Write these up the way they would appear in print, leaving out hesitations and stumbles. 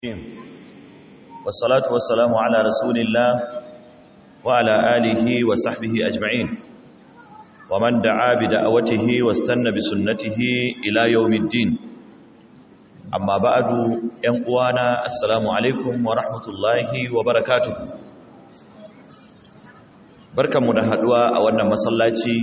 والصلاة والسلام على رسول الله وعلى آله وصحبه أجمعين ومن دعا بدعوته واستنى بسنته إلى يوم الدين أما بعد ينقوانا السلام عليكم ورحمة الله وبركاته بركة مدهدوا أولنا مسلاتي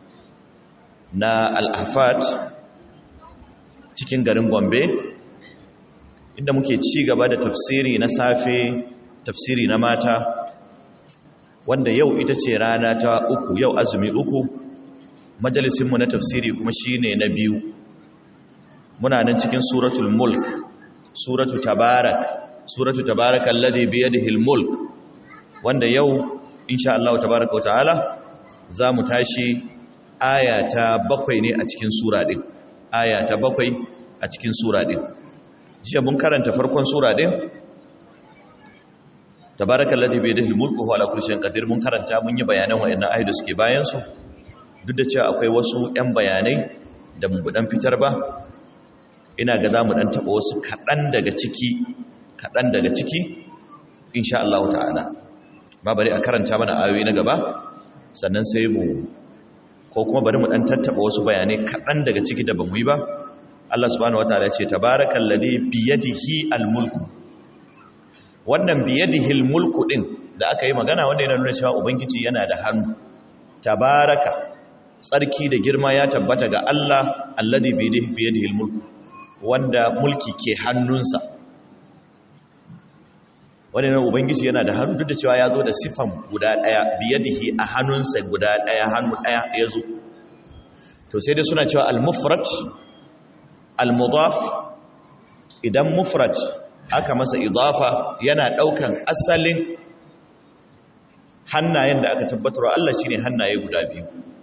na al-Ahfad cikin garin Gombe inda muke ci gaba da tafsiri na safe tafsiri na mata wanda yau ita ce rana ta uku yau azumi uku majalisinmu na tafsiri kuma shine na biyu muna nan cikin suratul mulk suratul tabarak alladhi bi yadihi al-mulk wanda yau insha Allah tabaraka wa ta'ala zamu tashi aya ta 7 ne a cikin sura din aya ta 7 a cikin sura din jiya mun karanta farkon sura din tabarakallazi bi yadihi mulku wa ala kulli shay'in qadir mun karanta mun yi bayanan wayannan ayoyi da suke bayan su duk da cewa akwai wasu ɗan bayanai da mun dan fitar ba ina ga zamu dan taba wasu kadan daga ciki insha Allah ta'ala ba bari a karanta mana ayoyi na gaba sannan sai mu ko kuma bari mu dan tattaba wasu bayanai kadan daga ciki da bamu yi ba Allah subhanahu wataala ya ce tabarakallazi biyadihi almulku wannan biyadihi almulku din da aka yi magana wanda yana nuna cewa ubangiji yana da hannu tabaraka tsarki da girma ya tabbata ga Allah allazi biyadihi almulku wanda mulki ke hannunsa wannan ubangiji yana da hannu duk da cewa ya zo da sifan guda daya biyadihi a hannunsa guda daya hannu daya yazo to sai dai suna cewa almufrad al-mudaf idan mufrad aka masa idafa yana daukan asalin hannayen da aka tabbatar Allah shine hannaye guda biyu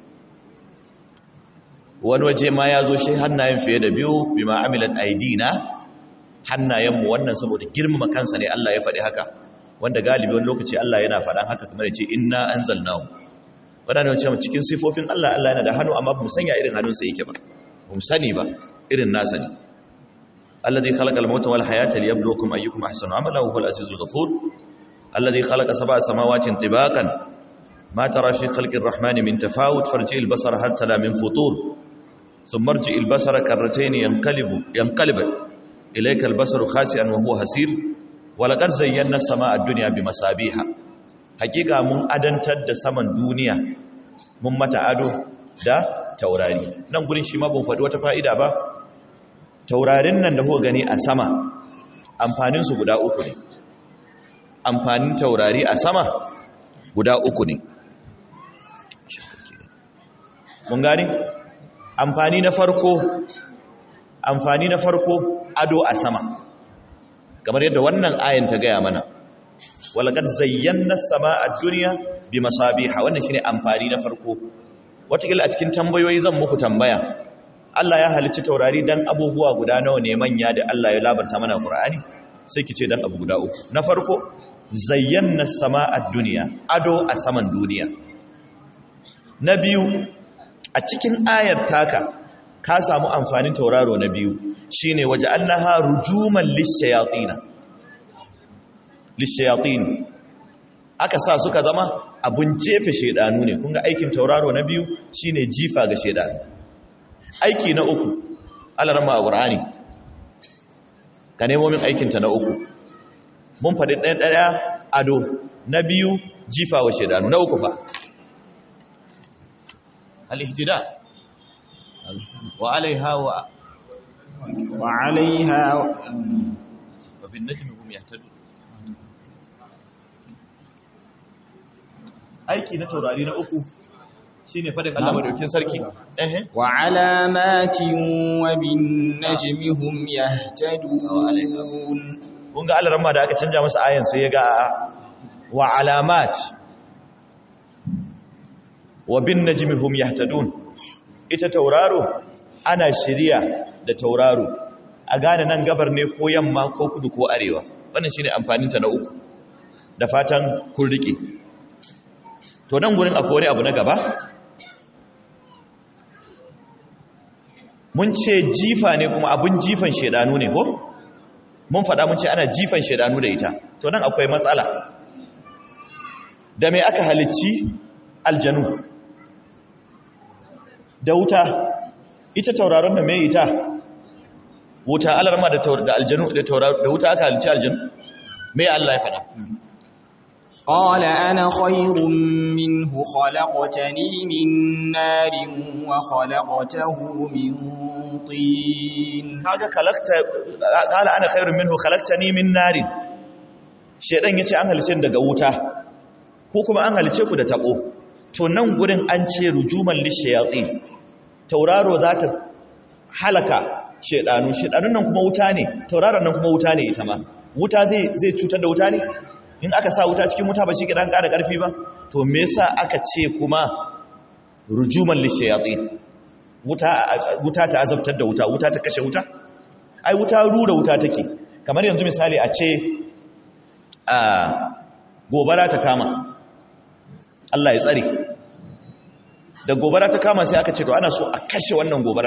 wani waje ma yazo shi hannayen fiye da biyu bima amilat aidina hannayen mu wannan saboda girmama kansa ne Allah ya faɗi haka wanda galibi wani lokaci Allah yana faɗan haka kamar yace inna anzalnahu wannan ne cikin sifofin Allah yana da hannu amma ba mu sanya irin hannunsa yake ba mu sani ba irin nasa ne alladhi khalaqal mauta wal hayata liyabluwakum ayyukum ahsanu amala wa huwal azizul ghafur alladhi khalaqa sab'a samawati tibaqan ma tara fi khalqir rahmani min tafawut farji'il basara hal tala min futur thumma irji'il basara karratayn yanqalib ilayka al basaru khasi'an wa huwa hasir wa laqad zayyana as-samaa'a ad-dunya bimasabiha hakika mun adantar da saman duniya mun mata ado da taurari nan gurin shi ma ban faɗi wata fa'ida ba taurarin nan da kuka gani a sama amfaninsu guda uku ne amfanin taurari a sama guda uku ne mun gani amfani na farko ado a sama kamar yadda wannan ayan ta gaya mana walaqad zayyana as-samaa'a ad-dunya bimasabiha wannan shine amfani na farko watakila a cikin tambayoyi zan muku tambaya Allah ya halicci taurari dan abubuwa guda nawa ne manya da Allah ya labarta mana Qur'ani sai kice dan abu guda uku na farko zayyana as-samaa'a ad-dunya ado a saman duniya na biyu a cikin ayar taka ka samu amfanin tauraro na biyu shine waja'alnaha rujuman lish-shayatin aka sa suka zama abun jefe shedanu ne kun ga aikin tauraro na biyu shine jifa ga shedanu aiki na uku alarma a Qur'ani ka nemo min aikin ta na uku mun faɗi ɗaya ado na biyu jifa wa shedanu na uku fa al-ihtida wa alaiha wa bin najmi hum yahtadun aiki na taurari na uku shine fadin Allah madaukakin sarki wa alamatin wa bin najmi hum yahtadun kun ga Allah da aka canja masa ayan sai ya ga wa alamat wa bin najmi hum yahtadun ita tauraro ana shiriya da tauraro a gane nan gabar ne ko yamma ko kudu ko arewa wannan shine amfanin ta na uku da fatan kun rike to nan gurin akwai wani abu na gaba mun ce jifa ne kuma abun jifan shedanu ne ko mun faɗa mun ce ana jifan shaidanu da ita to nan akwai matsala da me aka halicci aljanu da wuta ita tauraron da me ita wuta alarma da aljanu da wuta aka halicci aljanu me Allah ya faɗa قال أنا خير منه خلقتني من نار وخلقته من طين kaga qala ana khairun minhu khalaqtani min nar shedan yace an halice daga wuta ko kuma an halice ku da tabo to nan gurin an ce rujuman lishayatin tauraro za ta halaka shedanun nan kuma wuta ne tauraron nan kuma wuta ne ita ma wuta zai cutar da wuta ne in aka sa wuta cikin wuta ba shi kidan ƙara ƙarfi ba to me yasa aka ce kuma rujuman lishayatin wuta ta azabtar da wuta ta kashe wuta ai wuta rura wuta take kamar yanzu misali a ce gobara ta kama Allah ya tsare da gobara ta kama sai aka ce to ana so a kashe wannan gobarar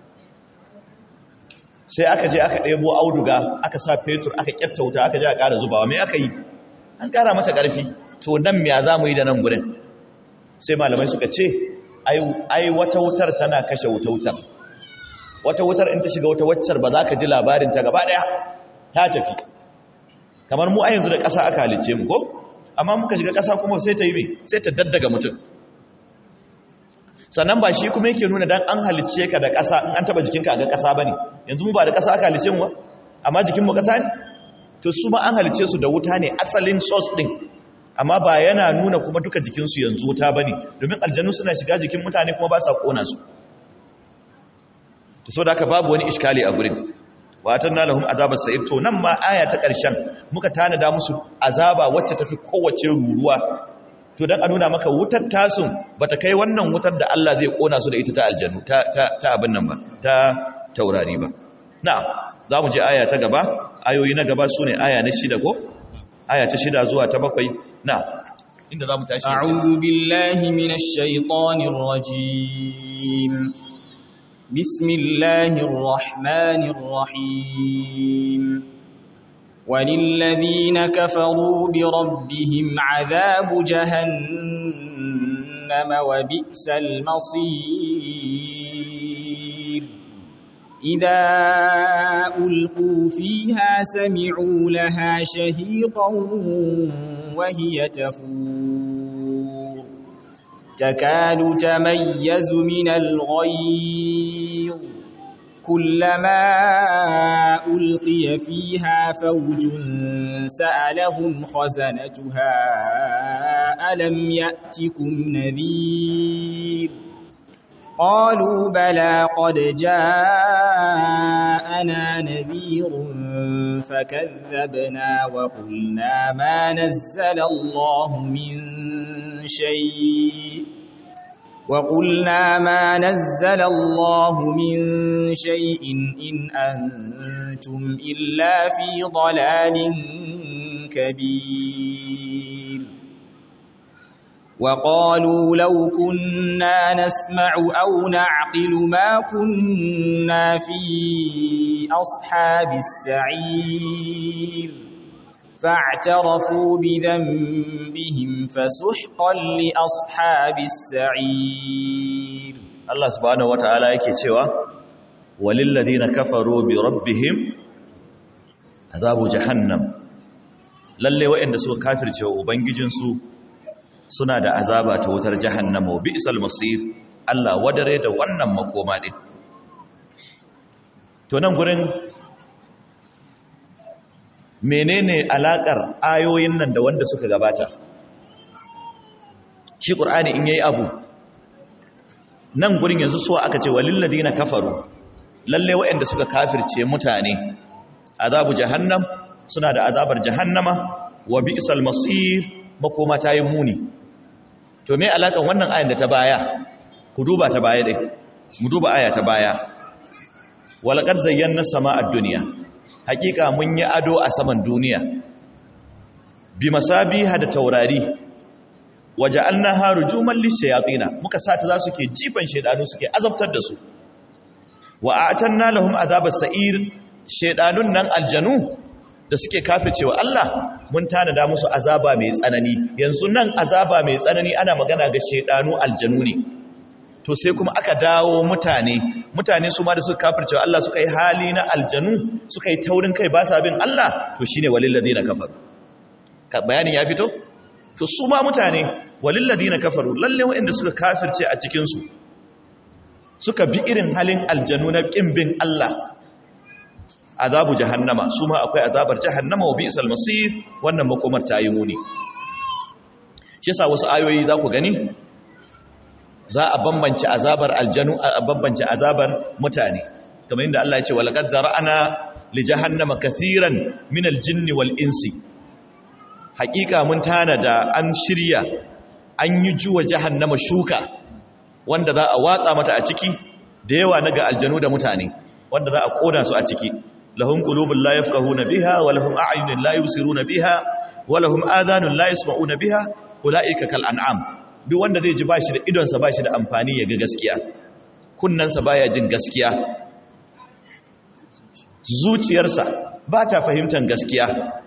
sai aka je aka ɗebo auduga aka sa fetur aka ƙyatta wuta aka je a ƙara zubawa me aka yi an ƙara mata ƙarfi to nan me za mu yi da nan gurin sai malamai suka ce ai wata wutar tana kashe wutar wata wutar in ta shiga wata waccar ba za ka ji labarin ta gaba ɗaya ta tafi kamar mu a yanzu da ƙasa aka halicce mu ko amma muka shiga ƙasa kuma sai ta yi me sai ta daddaga mutum sannan ba shi kuma yake nuna dan an halicce ka da ƙasa in an taba jikinka a ga ƙasa bane yanzu mu ba da ƙasa aka halicce mu ba amma jikinmu ƙasa ne to su ma an halicce su da wuta ne asalin source din amma ba yana nuna kuma duka jikinsu yanzu wuta bane domin aljanu suna shiga jikin mutane kuma ba sa kona su to saboda haka babu wani iskali a gurin wa atanna lahum azabas sa'ir to nan ma aya ta ƙarshen muka tanada musu azaba wacce tafi kowace ruruwa to dan a nuna maka wutar tasun bata kai wannan wutar da Allah zai kona su da ita ta aljannu ta abin nan ba ta taurari ba na'am za mu je aya ta gaba ayoyi na gaba sune aya na 6 ko aya ta 6 zuwa ta 7 na'am inda za mu tashi a'udhu billahi minash shaitanir rajim bismillahir rahmanir rahim وللذين كفروا بربهم عذاب جهنم وبئس المصير إذا ألقوا فيها سمعوا لها شهيقا وهي تفور تكاد تميز من الغيظ كلما ألقي فيها فوج سألهم خزنتها ألم يأتكم نذير قالوا بلى قد جاءنا نذير فكذبنا وقلنا ما نزل الله من شيء إن أنتم إلا في ضلال كبير وقالوا لو كنا نسمع أو نعقل ما كنا في أصحاب السعير فاعترفوا بذنبهم فسحقا لأصحاب السعير Allah subhanahu wataala yake cewa walil ladina kafaru bi rabbihim azabu jahannam lalle waɗanda suka kafirce wa ubangijinsu suna da azaba ta wutar jahannama wa bi'sal masir Allah wadare da wannan makoma din to nan gurin menene alakar ayoyin nan da wanda suka gabata shi qur'ani in yayi abu nan gurin yanzu so aka ce walil ladina kafaru lalle waɗanda suka kafirce mutane azabu jahannam suna da azabar jahannama wa bi'sal masir makoma ta yi muni to me alakan wannan ayan da ta baya ku duba ta baya dai mu duba aya ta baya walaqad zayyana sama'ad dunya hakika mun yi ado a saman duniya bi masabiha da taurari waja'alnaha rujuman lishayatin muka sa ta za su ke jifan shedanu suke azabtar da su wa a'tanna lahum azabas sa'ir shedanun nan aljanu da suke kafircewa Allah mun tanada musu azaba mai tsanani. Yanzu nan azaba mai tsanani ana magana ga shedanu aljanu ne, to sai kuma aka dawo mutane su ma da suka kafircewa Allah suka yi hali na aljanu, suka yi taurin kai ba sa bin Allah, to shine walil ladina kafaru. Bayanin ya fito? To su ma mutane walil ladina kafaru, lalle waɗanda suka kafirce a cikin su suka bi irin halin aljanu na kin bin Allah, azabu jahannama, su ma akwai azabar jahannama wa bi'sal masir, wannan makomar ta yi muni. Shi yasa wasu ayoyi za ku gani za a bambance azabar aljanu, a bambance azabar mutane, kamar inda Allah ya ce walaqad zara'ana li jahannama kathiran min aljinni wal insi. Hakika mun tanada an shirya an yi juwa jahannama shuka wanda za a watsa mata a ciki da yawa na ga aljanu da mutane, wanda za a kona su a ciki. lahum qulubun la yafqahuna biha wa lahum a'yunun la yubsiruna biha wa lahum adhanun la yasma'una biha ulaika kal an'am. Duk wanda zai ji bashi da idonsa bashi da amfani ya ga gaskiya, kunnansa baya jin gaskiya, zuciyarsa ba ta fahimtar gaskiya,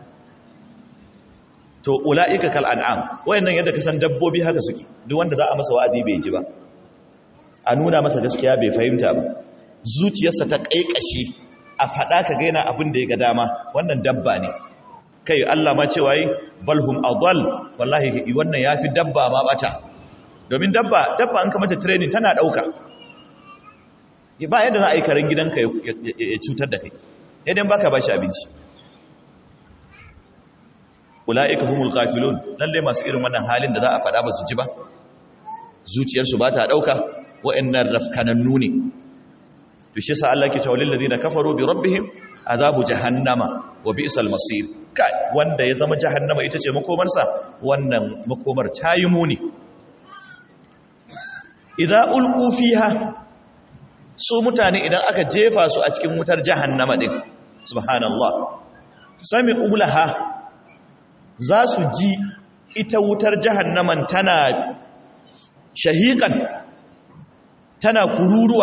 to ulaika kal an'am, wayannan yadda ka san dabbobi haka suke. Duk wanda za a masa wa'azi bai ji ba, a nuna masa gaskiya bai fahimta ba, zuciyarsa ta kaikashe, a faɗa ka gaina abin da ya ga dama, wannan dabba ne. Kai Allah ma cewa yi balhum adall, wallahi wannan yafi dabba ma bata. Domin dabba an kamata training tana dauka, ba yadda za a yi karen gidanka ya cutar da kai idan baka bashi abinci. Ulaika humul ghafilun, lalle masu irin wannan halin da za a faɗa ba su ji ba, zuciyarsu ba ta dauka, wa'annan rafkanannu ne. To shi sa Allah ke cewa lil ladina kafaru bi rabbihim azabu jahannama wa bi'sal masir. Kai wanda ya zama jahannama ita ce makomarsa, wannan makomar ta yi muni. Idza ulqu fiha, su mutane idan aka jefa su a cikin wutar jahannama din, subhanallah, sami'u laha, za su ji ita wutar jahannaman tana shahiqan, tana kururuwa,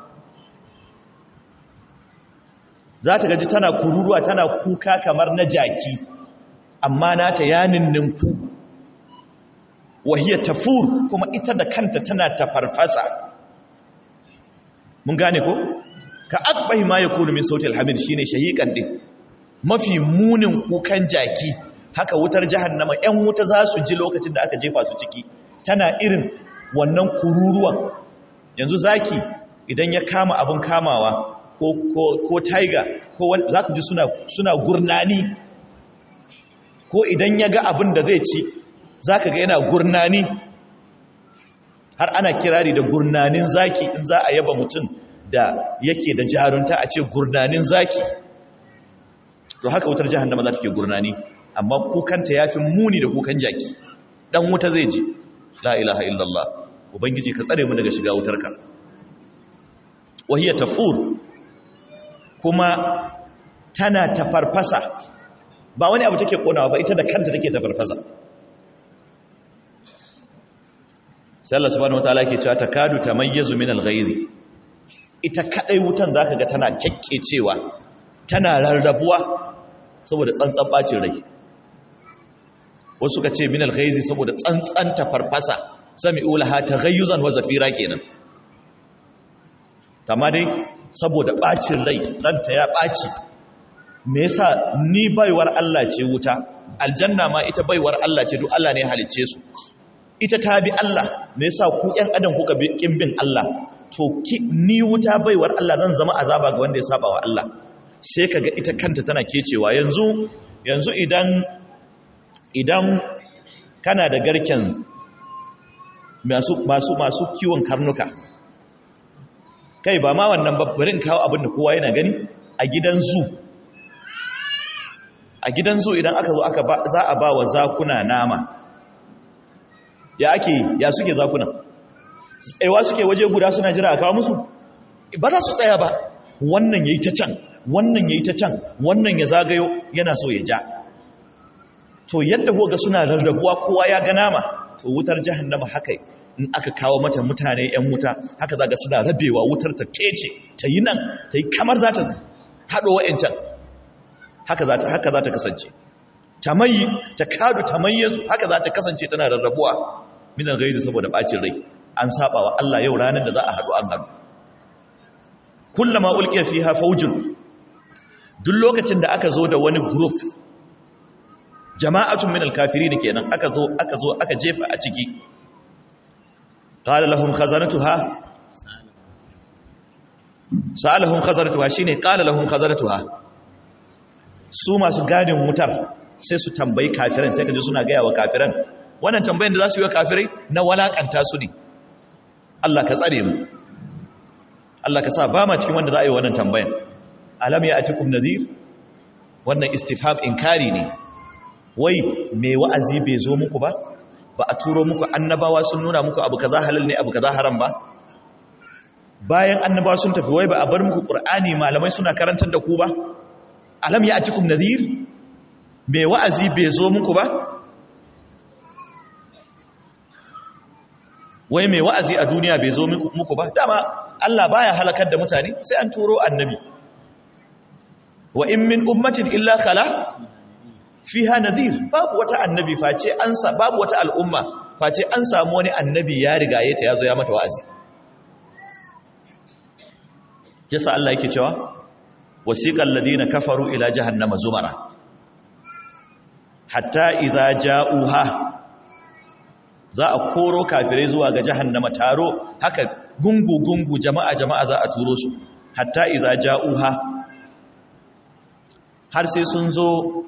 za ta gaji tana kururuwa, tana kuka kamar na jaki, amma nata ya ninninku. Wahiyar tafur, kuma ita da kanta tana tafarfasa. Mun gane ko? Ka akbahi ma ya kunu min sauti alhamid, shi ne shahiƙan ɗin, mafi munin kukan jaki. Haka wutar jahannama, ‘yan wuta za su ji lokacin da aka jefa su ciki, tana irin wannan kururuwan. Yanzu zaki idan ya kama abin kamawa, ko tiger, ko za ku ji suna gurnani, ko idan ya ga abin da zai ci za ka ga yana gurnani, har ana kirari da gurnanin zaki. In za a yaba mutum da yake da jarunta a ce gurnanin zaki, to haka wutar jahannama za ta ke gurnani, amma kukanta ya fi muni da kukan jaki. Dan wuta zai ji la ilaha illallah, ubangiji ka tsare mu daga shiga wutarka. Wahiyar tafur, kuma tana tafarfasa, ba wani abu take konawa ba, ita da kanta take tafarfasa. Sai Allah subhanahu wataala yake cewa takadu tamayyazu min al-ghayz, ita kadai wutan zaka ga tana kekkecewa, tana rarrabuwa saboda tsantsan bacin rai. Wasu suka ce min al-ghayz saboda tsantsan tafarfasa, sami'u laha taghayyuzan wa zafira kenan. Amma dai saboda bacin rai, ranta ya baci. Me yasa? Ni baiwar Allah ce wuta, aljanna ma ita baiwar Allah ce, duk Allah ne ya halicce su. Ita ta bi Allah, me yasa ku ƴan adam kuka bi kin bin Allah? To ni wuta baiwar Allah zan zama azaba ga wanda ya saba wa Allah. Sai kaga ita kanta tana kecewa. Yanzu idan kana da garken masu kiwon karnuka, kai ba ma wannan babbarin kawo abin da kowa yana gani a gidan zu idan aka zo za a ba wa zakuna nama, ya suke zakuna tsayawa suke waje guda suna jira a kawo musu? Ba za su tsaya ba, wannan yayi ta can, wannan yayi ta can, wannan ya zagayo yana so ya ja. To yadda hoga suna rarrabuwa, kowa ya ga nama, to wutar jahannama haka in aka kawo mata mutane ‘yan wuta, haka zaga suna rabewa, wutar ta kece, ta yi nan, ta yi kamar za ta haɗo wa'yancan. haka za ta kasance takadu tamayyazu haka za ta kasance tana rarrabuwa min al-ghaiz saboda bacin rai an saba wa Allah yau ranar da za a hadu an hadu kullama ulqiya fiha fawjun duk lokacin da aka zo da wani group jama'atun min al-kafirin kenan aka jefa a ciki qala lahum khazanatuha sa'alahum khazanatuha shine qala lahum khazanatuha su masu gadin wutar sai su tambayi kafiran sai kaje suna gaya wa kafiran wannan tambayin da za su yi wa kafirai na walakanta su ne Allah ka tsare mu Allah ka sa ba ma cikin wanda za a yi wannan tambayan alam ya atikum nadhir wannan istifham inkari ne wai me wa'azi bai zo muku ba ba a turo muku annabawa sun nuna muku abu kaza halal ne abu kaza haram ba bayan annabawa sun tafi wai ba a bar muku qur'ani malamai suna karantar da ku ba alam ya atikum nadhir me wa'azi bai zo muku ba wai me wa'azi a duniya bai zo muku ba dama Allah baya halakar da mutane sai an turo annabi wa in min ummatin illa khala fiha nadhir babu wata annabi face babu wata al'umma face an samu wani annabi ya riga ta yazo ya mata wa'azi yasa Allah yake cewa wasiqal ladina kafaru ila jahannama zumara hatta idza ja'uha za a koro kafirai zuwa ga jahannama taro haka gungu jama'a za a turo su hatta idza ja'uha har sai sun zo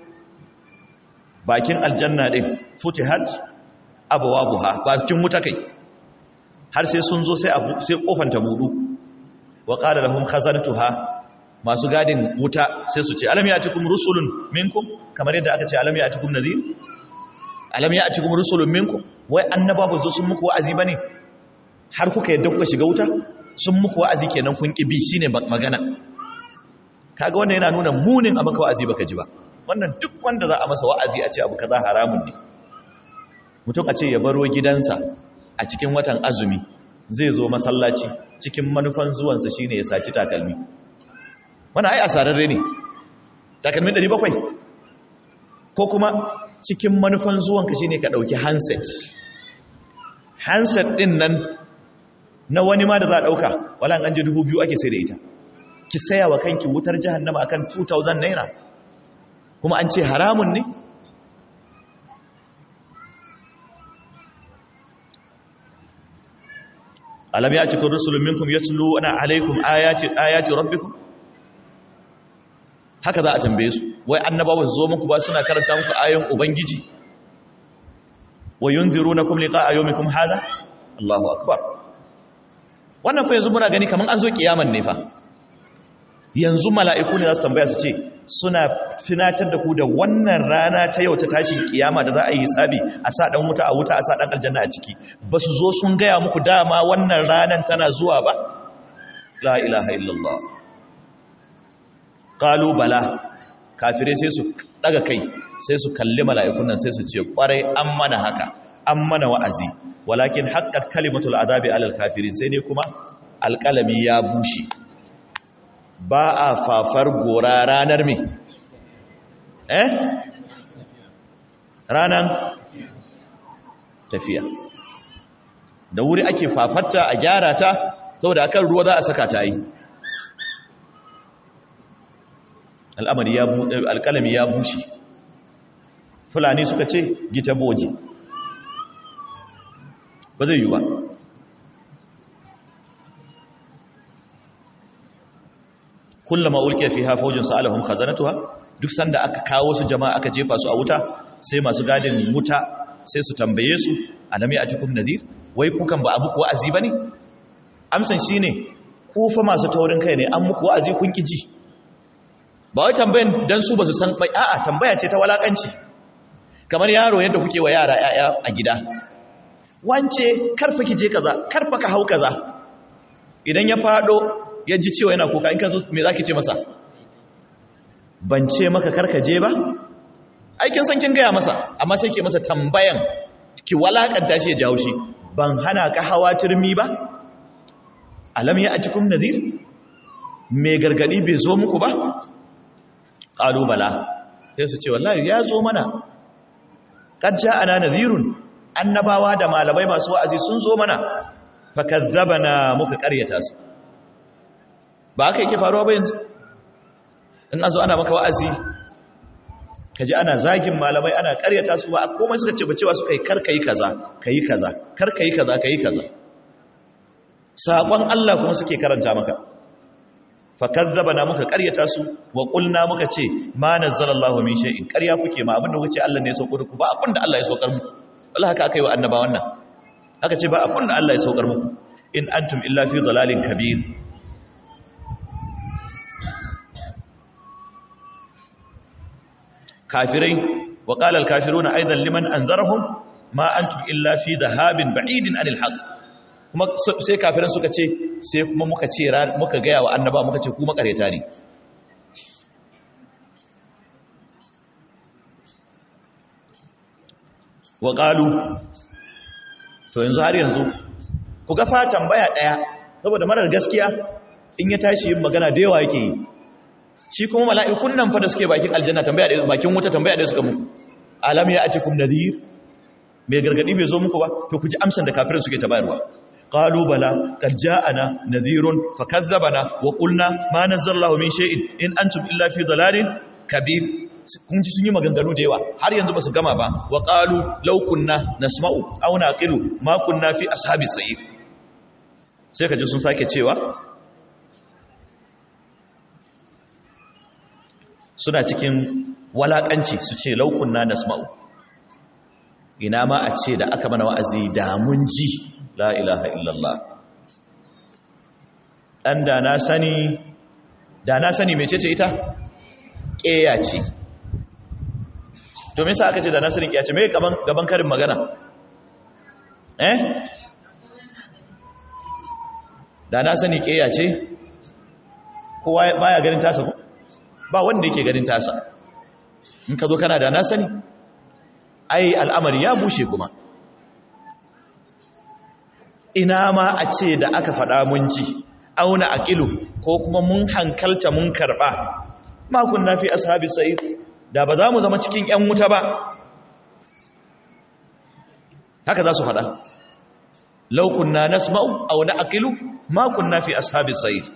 bakin aljanna din futihat abwabuha bakin wuta kai har sai sun zo sai kofar ta budu wa qala lahum khazanatuha masu gadin wuta sai su ce alam ya'tikum rusulun minkum kamar yadda aka ce alam ya'tikum nadhir alam ya'tikum rusulun minkum wai annabawa zo sun muku wa'azi bane har kuka yadda kuka shiga wuta sun muku wa'azi kenan kun kibi shine magana kaga wannan yana nuna munin abaka wa'azi baka ji ba wannan duk wanda za a masa wa'azi a ce abu kaza haramun ne mutum a ce ya baro gidansa a cikin watan azumi zai zo masallaci cikin manufan zuwansa shine ya saci takalmi wannan ai asararre ne takalmin 700 ko kuma cikin manufan zuwanka shine ka dauki handset din nan na wani ma da za a dauka wala an je 2000 ake sai da ita ki saya wa kanki wutar jahannama akan 2000 naira kuma an ce haramun ne alam ya'tikum rusulun minkum yatluna alaykum ayati rabbikum haka za a tambaye su wai annabawan zo muku ba suna karanta muku ayoyin ubangiji wa yunzirunakum liqa'a yawmikum hadha Allahu akbar wannan fa yanzu muna gani kaman an zo kiyaman ne fa yanzu mala'iku ne za su tambaya su ce suna finatar da ku da wannan rana ta yau ta tashin kiyama da za a yi tsabi a sa dan wuta a wuta a sa dan aljanna a ciki ba su zo sun gaya muku dama wannan ranan tana zuwa ba la ilaha illallah qalu bala kafirai sai su daga kai sai su kalli mala'ikun nan sai su ce kwarai an mana haka an mana wa'azi walakin haqqat kalimatul adabi alal kafirin sai ne kuma alqalami ya bushe ba a fafar gora ranar me ranar tafiya da wuri ake fafarta a gyara ta saboda akan ruwa za a saka ta yi alƙalami ya bushe fulani suka ce gita boji ba zai yi ba kullama ulqiya fiha fawjun sa'alahum khazanatuha duk sanda aka kawo su jama'a aka jefa su a wuta sai masu gadin wuta sai su tambaye su alam ya'tikum nadhir wai kukan ba abu wa'azi bane amsan shine ku fa masu taurin kai ne an muku wa'azi kun kiji ba wai tambayan dan su ba su san bai a'a tambaya ce ta walakanci kamar yaro yadda kuke wa yara yaya a gida wance karfa kije kaza karfa ka hau kaza idan ya fado ya ji cewa yana kuka in ka zo me zaki ce masa ban ce maka karkaje ba aikin san kin gaya masa amma sai ke masa tambayan ki walakanta shi ya jawo shi ban hana ka hawa turmi ba alam ya atikum nadhir me gargadi bai zo muku ba qalu bala sai su ce wallahi ya zo mana qad ja'ana nadhirun annabawa da malamai masu wa'azi sun zo mana fakazzabana muka karyata su ba haka yake faruwa ba yanzu in an zo ana maka wa'azi kaji ana zagin malamai ana karyata su ba komai suka ce ba cewa suka yi karkai kaza kai kaza karkai kaza kai kaza sakon Allah kuma suke karanta maka fakazzabana muka karyata su wa qulna muka ce ma nazzalallahu min shay'in karya kuke ma abinda kuke Allah ne ya saukar ku ba abinda Allah ya saukar muku wallahi haka aka yi wa annaba wannan aka ce ba abinda Allah ya saukar muku in antum illa fi dalalin kabir kafirai wa qala al kafiruna aidan liman anzarahum ma antum illa fi dhahabin ba'idin anil haqq kuma sai kafiran suka ce sai kuma muka ce muka gaya wa annaba muka ce ku makareta ne wa qalu to yanzu har yanzu ku ga fa tambaya daya saboda marar gaskiya in ya tashi yin magana da yawa yake yi shi kuma mala'ikun nan fa da suke bakin aljanna tambaya da bakin wuta tambaya da suka muku alam ya atikum nadhir mai gargadi bai zo muku ba to ku ji amsan da kafirin suke ta bayarwa qalu bala qad ja'ana nadhirun fakazzabana wa qulna ma nazzallahu min shay'in in antum illa fi dalalin kabir kun ji sun yi maganganu da yawa har yanzu ba su gama ba wa qalu law kunna nasma'u aw naqilu ma kunna fi ashabis sa'ir sai ka ji sun sake cewa suna cikin walakanci su ce law kunna nasma'u ina ma a ce da aka mana wa'azi da mun ji la ilaha illallah dan da na sani mecece ita ƙeya ce to me yasa aka ce da nasirin ƙeya ce me gaban karin magana da na sani ƙeya ce kowa baya ganin tasa ko ba wanda yake ganin tasa in ka zo kana da na sani ai al'amari ya bushe kuma ina ma a ce da aka faɗa mun ji auna aqilu ko kuma mun hankalta mun karɓa ma kunna fi ashabi sa'id da ba za mu zama cikin ƴan wuta ba haka za su faɗa law kunna nasma'u aw na'qilu ma kunna fi ashabi sa'id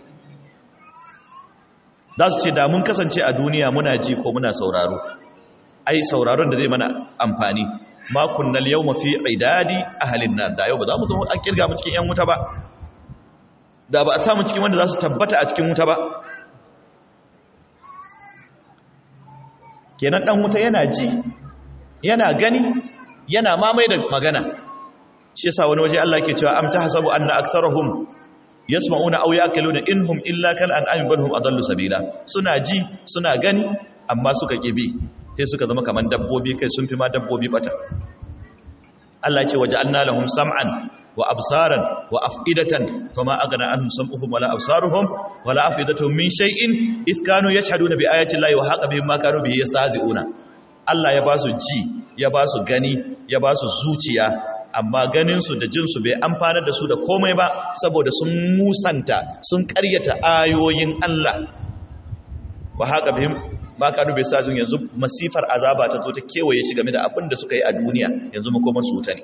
za su ce da mun kasance a duniya muna ji ko muna sauraro ai sauraron da zai mana amfani ma kunnal yawma fi idadi ahlin nar da yau ba za mu zama an kirga mu cikin ƴan wuta ba da ba a samu cikin wanda za su tabbata a cikin wuta ba kenan dan wuta yana ji yana gani yana mamai da magana shi yasa wani waje Allah yake cewa am tahsabu anna aktharuhum yasma'una aw yaqiluna inhum illa kal an'ami bal hum adallu sabila suna ji suna gani amma suka kibi sai suka zama kaman dabbobi kai sun fi ma dabbobi bata Allah ce waja'alna lahum sam'an wa absaran wa af'idatan fama aghna anhum sam'uhum wala absaruhum wala af'idatuhum min shay'in id kanu yashhaduna bi ayati llahi wa haqa bihim ma kanu bihi yastahzi'una Allah ya ba su ji ya ba su gani ya ba su zuciya amma ganin su da jin su bai amfana da su da komai ba saboda sun musanta sun ƙaryata ayoyin Allah wa haqa bihim ma kanu bai sa yanzu masifar azaba ta zo ta kewaye shi game da abin da suka yi a duniya yanzu makomar su wuta ne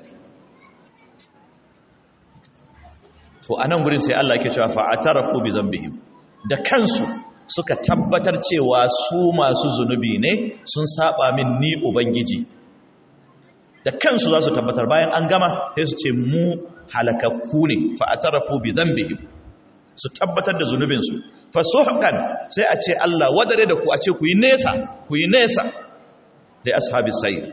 to anan gurin sai Allah yake cewa fa'atarafu bi zambihim da kansu suka tabbatar cewa su masu zunubi ne sun saba min ni ubangiji da kansu za su tabbatar bayan an gama sai su ce mu halakakku ne fa'atarafu bi zambihim su tabbatar da zunubinsu fasuhkan sai a ce Allah wadare da ku a ce ku yi nesa da ashabi sayr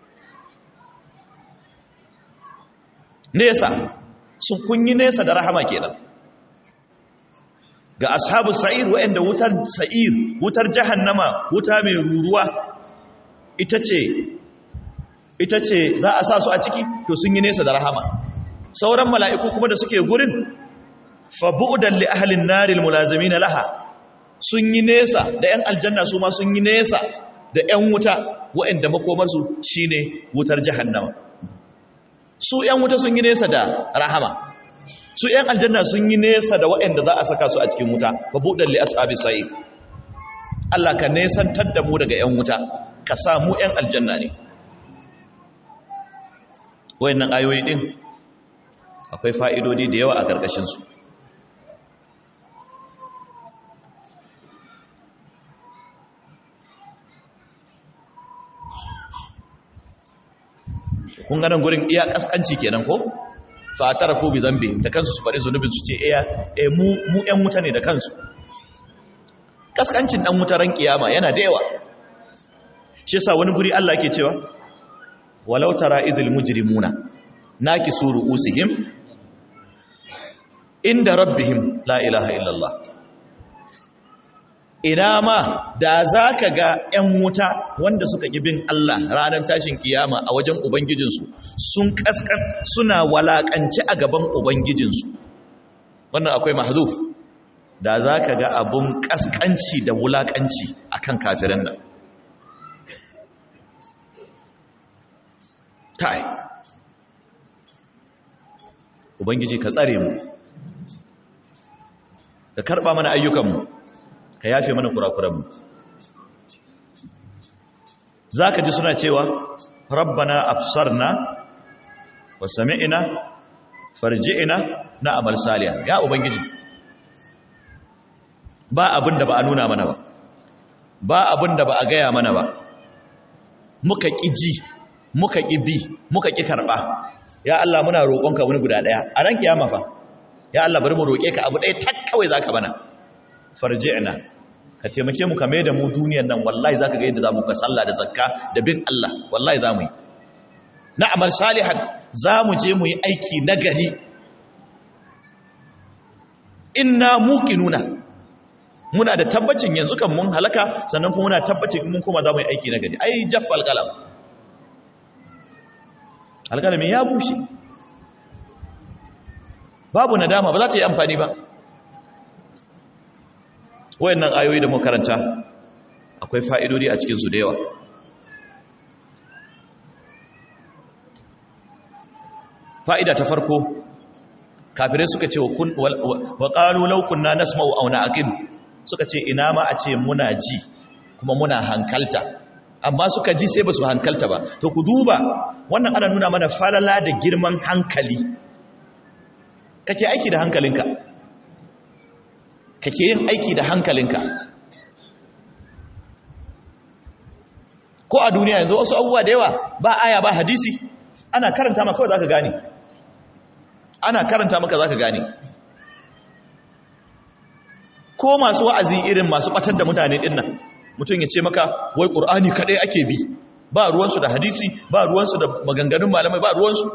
nesa sun kun yi nesa da rahama kenan ga ashabu sa'ir wa'anda wutar sa'ir wutar jahannama wuta mai ruruwa ita ce za a sa su a ciki to sun yi nesa da rahama sauran mala'iku kuma da suke gurin fabu'udan li ahlin naril mulazimin laha sun yi nesa da ‘yan aljanna su ma sun yi nesa da ‘yan wuta waɗanda makomarsu shine wutar jahannama su ‘yan wuta sun yi nesa da rahama su ‘yan aljanna sun yi nesa da waɗanda za a saka su a cikin wuta fabu'udan li ashabi sa'id Allah ka nesantar da mu daga 'yan wuta ka sa mu 'yan aljanna ne. Wayannan ayoyi din akwai fa'idodi da yawa a ƙarƙashin su. Kun ganin gurin iya kaskanci kenan ko fa tarafu bi zambi da kansu su faɗi zunubin su ce mu ƴan wuta ne da kansu. Kaskancin dan wuta ran kiyama yana da yawa. Shi yasa wani guri Allah yake cewa walau tara idhil mujrimuna nakisu ru'usihim inda rabbihim la ilaha illallah. Ina ma da za ka ga 'yan wuta wanda suka ƙi bin Allah ranar tashin kiyama a wajen Ubangijinsu sun ƙasƙan suna walaƙanci a gaban Ubangijinsu. Wannan akwai mahzuf. Da za ka ga abun ƙasƙanci da wulaƙanci a kan kafirin nan. Kai, Ubangiji ka tsare mu, ka karɓa mana ayyukanmu, ka yafe mana kurakuranmu. Za ka ji suna cewa rabbana absarna wa sami'na farji'na na amal salihan. Ya Ubangiji, ba abin da ba a nuna mana ba, ba abin da ba a gaya mana ba, muka ƙi ji, muka ƙi bi, muka ƙi karɓa. Ya Allah, muna roƙonka wani guda ɗaya a ran kiyama fa. Ya Allah, bari mu roƙe ka abu ɗaya tak kawai za ka bana. Farji'na, ka taimake mu ka mai da mu duniyan nan, wallahi za ka ga yadda za mu ka sallah da zakka da bin Allah, wallahi za mu yi. Na amal salihan, za mu je mu yi aiki nagari. Inna muqinuna, muna da tabbacin yanzu kan mun halaka, sannan kuma muna tabbacin mun koma za mu yi aiki nagari. Ai jaffal qalam, alƙalamin ya bushe, babu nadama, ba za ta yi amfani ba. Wayannan ayoyi da muka karanta akwai fa'idodi a cikinsu da yawa. Fa'ida ta farko, kafirai suka ce wa qalu law kunna nasma'u aw na'qil, suka ce ina ma a ce muna ji kuma muna hankalta, amma suka ji sai ba su hankalta ba. To ku duba, wannan ana nuna mana falala da girman hankali. Kake aiki da hankalinka, kake yin aiki da hankalinka. Ko a duniya yanzu wasu abubuwa da yawa ba aya ba hadisi, ana karanta maka kawai zaka gane, ana karanta maka zaka gane. Ko masu wa'azi irin masu batar da mutane din nan, mutum ya ce maka wai Qur'ani kadai ake bi, ba ruwansu da hadisi, ba ruwansu da maganganun malamai, ba ruwansu.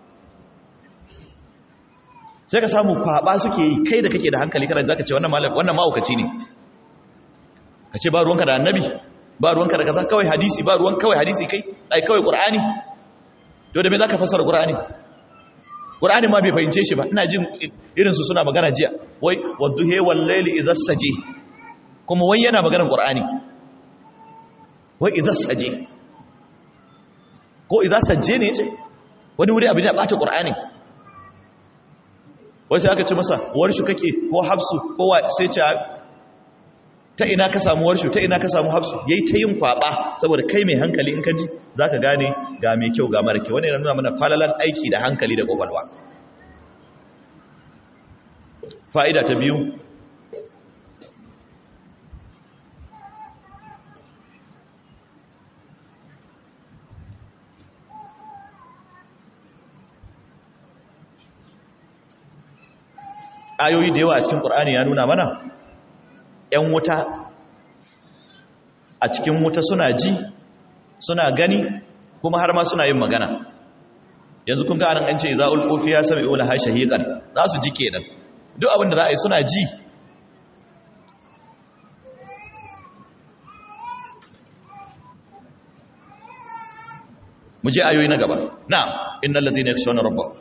Sai ka samu kwaba suke yi, kai da kake da hankali kana zaka ce wannan malam, wannan mahaukaci ne. Ka ce ba ruwanka da annabi, ba ruwanka da kaza, kawai hadisi, ba ruwan kawai hadisi kai, ai kawai Qur'ani. To da me zaka fassara Qur'ani? Qur'ani ma bai fahimce shi ba. Ina jin irin su suna magana jiya, wai wadduhe wal layli idza saje, kuma wai yana maganar Qur'ani. Wai idza saje ko idza saje ne ce, wani wuri abin ya bata Qur'ani. Wai sai aka ce masa warshu kake ko hafsu ko sai ce ta ina ka samu warshu, ta ina ka samu hafsu, yayi ta yin kwaba. Saboda kai mai hankali in ka ji zaka gane ga mai kyau ga mara kyau. Wannan yana nuna mana falalan aiki da hankali da kwakwalwa. Fa'ida ta biyu, ayoyi da yawa a cikin Qur'ani ya nuna mana ‘yan wuta a cikin wuta suna ji, suna gani, kuma har ma suna yin magana. Yanzu kun ga anan an ce za ulqufi ya sami ula hashahiqan, za su ji kenan duk abin da za a yi suna ji. mu je ayoyi na gaba. Na'am, innal ladhina yakhshawna rabbahum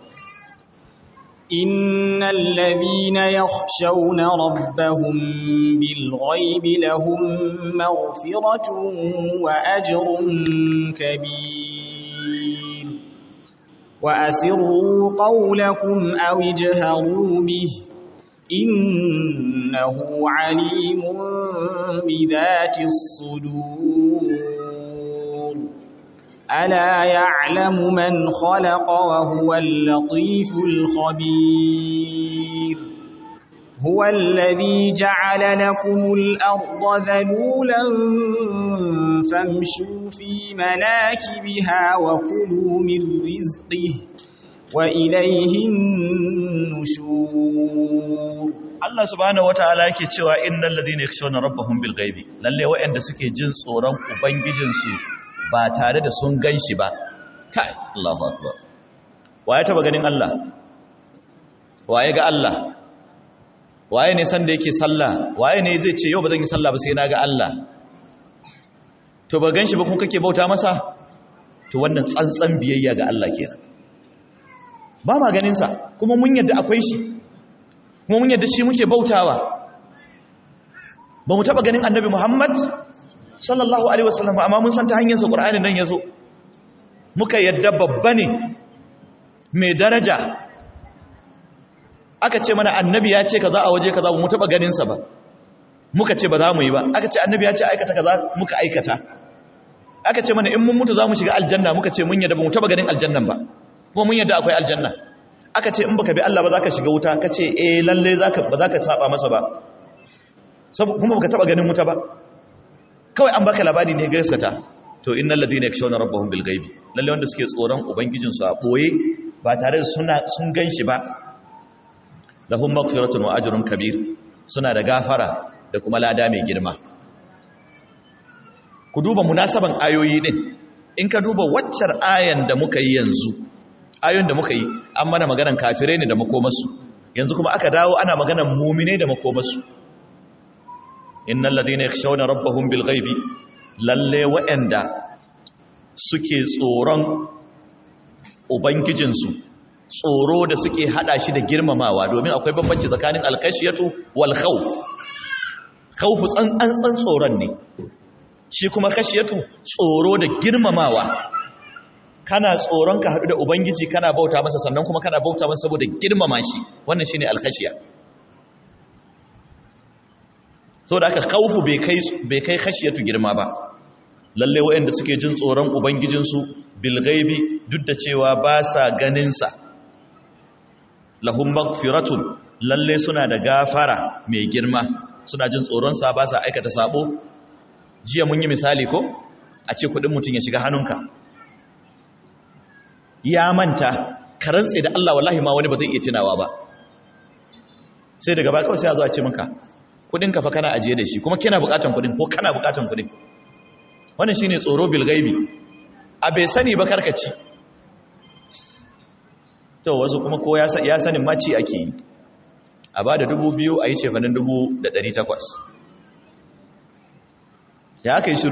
إن الذين يخشون ربهم بالغيب لهم مغفرة وأجر كبير وأسروا قولكم أو اجهروا به إنه عليم بذات الصدور ألا يعلم من خلق وهو اللطيف الخبير هو الذي جعل لكم الأرض ذلولا فامشوا في مناكبها وكلوا من رزقه وإليه النشور Allah subhanahu wataala yake cewa innal ladhina yakshawna rabbahum bil ghaibi lalle wa'anda suke jin tsoron ubangijinsu ba tare da sun ganshi ba kai Allahu akbar waye taba ganin Allah waye ga Allah waye ne san da yake sallah waye ne zai ce yau ba zan yi sallah ba sai na ga Allah to ba ganshi ba kun kake bauta masa to wannan tsantsan biyayya ga Allah kenan ba ma ganin sa kuma mun yadda akwai shi kuma mun yadda shi muke bautawa ba mu taba ganin annabi Muhammad sallallahu alaihi wasallam amma mun san ta hanyar sa Qur'ani nan yazo muka yadda babba ne mai daraja aka ce mana annabi ya ce kaza a waje kaza mu taba ganin sa ba muka ce ba za mu yi ba aka ce annabi ya ce aikata kaza muka aikata aka ce mana in mun mutu za mu shiga aljanna muka ce mun yadda ba mu taba ganin aljannan ba kuma mun yadda akwai aljanna aka ce in baka bi Allah ba za ka shiga wuta ka ce eh lalle ba za ka saba masa ba kuma baka taba ganin wuta ba kawai an baka labari ne gaskata to innal ladina yakshawna rabbahum bil ghaibi lalle wanda suke tsoron ubangijin su a boye ba tare da sun ganshi ba lahum maghfiratun wa ajrun kabir suna da gafara da kuma lada mai girma ku duba munasaban ayoyi din in ka duba waccar ayan da muka yi yanzu ayoyin da muka yi an mana maganan kafirai ne da makomarsu yanzu kuma aka dawo ana maganan mumine da makomarsu innal ladina yakhshawna rabbahum bil ghaibi lalle wa'anda suke tsoron ubangijinsu tsoro da suke hada shi da girmamawa domin akwai bambanci tsakanin alkashiyatu wal khawf khawfu tsantsan tsoron ne shi kuma khashiyatu tsoro da girmamawa kana tsoron ka haɗu da ubangiji kana bauta masa sannan kuma kana bauta masa saboda girmama shi wannan shine alkhashiya saboda aka khaufu bai kai khashiyatu girma ba lalle waɗanda suke jin tsoron ubangijinsu bil ghaibi duk da cewa ba sa ganin sa lahum maghfiratun lalle suna da gafara mai girma suna jin tsoron sa ba sa aikata sabo jiya mun yi misali ko a ce kudin mutun ya shiga hannunka ya manta ka rantse da Allah wallahi ma wani ba zai iya tunawa ba sai daga ba kawai sai a zo a ce maka kudin ka fa kana ajiye da shi kuma kina bukatan kudin ko kana bukatan kudin wannan shine tsoro bil ghaibi a bai sani ba karkaci to wasu kuma ko ya sanin ma ci ake yi a ba da 2000 a yi cefanin 1800 ya aka yi shiru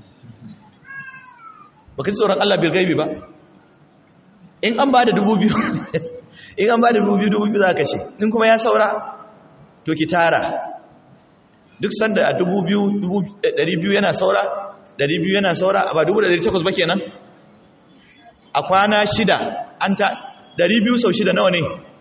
baka ji tsoron Allah bil ghaibi ba in an ba da 2000 in an ba da 2000 za ka ce in kuma ya saura to ki tara duk sanda a 200 yana saura 200 yana saura a ba 1800 ba kenan a kwana shida an ta 200 sau shida nawa ne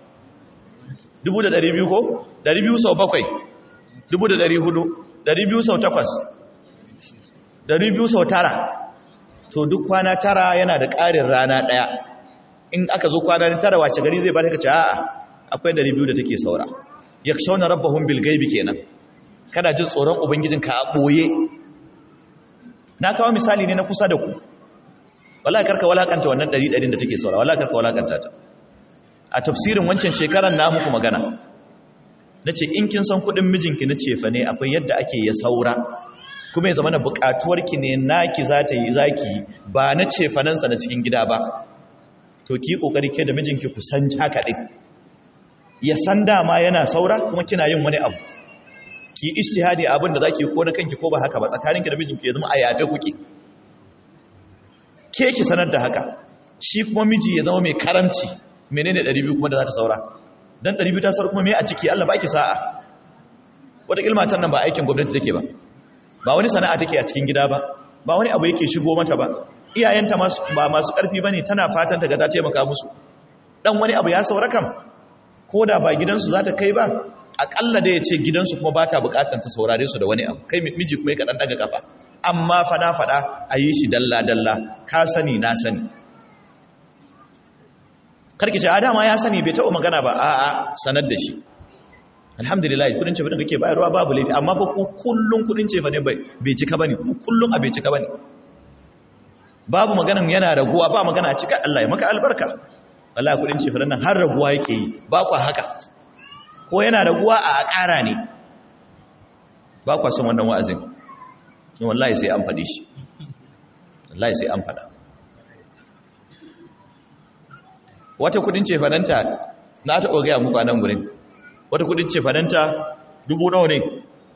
1200 ko 200 sau 7 1400 200 sau 8 200 sau 9 to duk kwana 9 yana da ƙarin rana ɗaya in aka zo kwana 9 wace gari zai bada kace a'a akwai 200 da take saura yakshawna rabbahum bil ghaibi kenan kana jin tsoron ubangijinka a boye na kawo misali ne na kusa da ku wallahi karka walakanta wannan 100 da take saura wallahi karka walakanta ta a tafsirin wancan shekaran na muku magana nace in kin san kudin mijinki na cefa ne akwai yadda ake ya saura kuma ya zama na bukatuwarki ne naki zaki ba na cefanansa na cikin gida ba to ki kokari ke da mijinki ku san haka din ya san dama yana saura kuma kina yin wani abu ki ijtihadi abin da zaki ko da kanki ko ba haka ba tsakaninki da mijinki ya zama a yafe kuke ke ki sanar da haka shi kuma miji ya zama mai karamci menene 200 kuma da za ta saura dan 200 ta saura kuma me a ciki Allah baki sa'a wata kilmatan nan ba aikin gwamnati take ba ba wani sana'a take a cikin gida ba ba wani abu yake shigo mata ba iyayenta ba masu ƙarfi bane tana fatan ta ga ta taimaka musu dan wani abu ya saura kam ko da ba gidansu za ta kai ba akalla da ya ce gidansu kuma ba ta bukatar ta saurare su da wani abu, kai miji kuma ya kaɗan daga kafa, amma fa na faɗa a yi shi dalla-dalla, ka sani na sani. Karki ce, dama ya sani bai taɓa magana ba, a'a sanar da shi. Alhamdulillah, kudin cefa kake bayarwa babu laifi, amma fa kullum kudin cefa ne bai cika bane, kullum a bai cika bane. Babu maganan yana raguwa, ba magana a cika, Allah ya maka albarka. Wallahi kudin cefa nan har raguwa yake yi, ba kwa haka. Ko yana raguwa a ƙara ne. Ba kwa son wannan wa'azin. Wallahi sai an faɗi shi. Wallahi sai an faɗa. Wata kudin cefananta na taɓa gaya muku a nan gurin. Wata kudin cefananta 1000 nawa ne?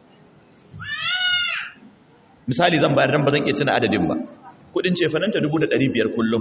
Misali zan bayar dan ba zan iya tuna adadin ba. Kudin cefananta 1500 kullum.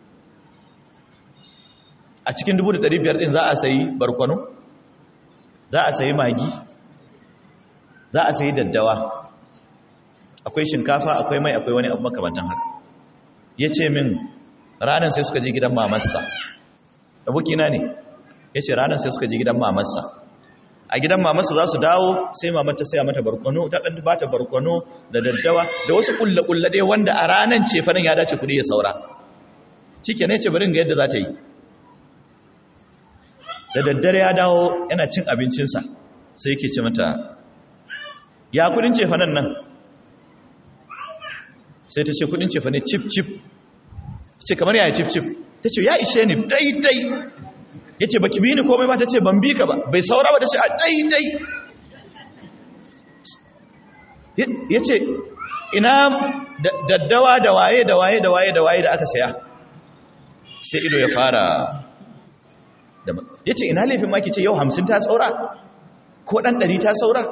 A cikin 1500 din za a sayi barkwano, za a sayi magi, za a sayi daddawa, akwai shinkafa, akwai mai, akwai wani abu makamantan haka. Ya ce min ranar sai suka je gidan mamarsa, abokina ne, ya ce ranar sai suka je gidan mamarsa. A gidan mamarsa za su dawo sai mamar ta saya mata barkwano, ta ɗan ba ta barkwano da daddawa da wasu ƙulle-ƙulle dai wanda a ranar ce fanin ya dace kuɗi ya saura. Shi ke ne ce bari ga yadda za ta yi. Da daddare ya dawo yana cin abincinsa sai yake ce mata, ya kudin cefanen nan? Sai ta ce kudin cefane cif-cif. Ce kamar yaya cif-cif? Ta ce ya ishe ni daidai. Ya ce baki bi ni komai ba? Ta ce ban bi ka ba. Bai saura ba? Ta ce a daidai. Ya ce ina daddawa da waye da waye da waye da waye da aka saya? Sai ido ya fara. Ya ce ina laifin maki ce yau 50 ta saura ko ɗan 100 ta saura.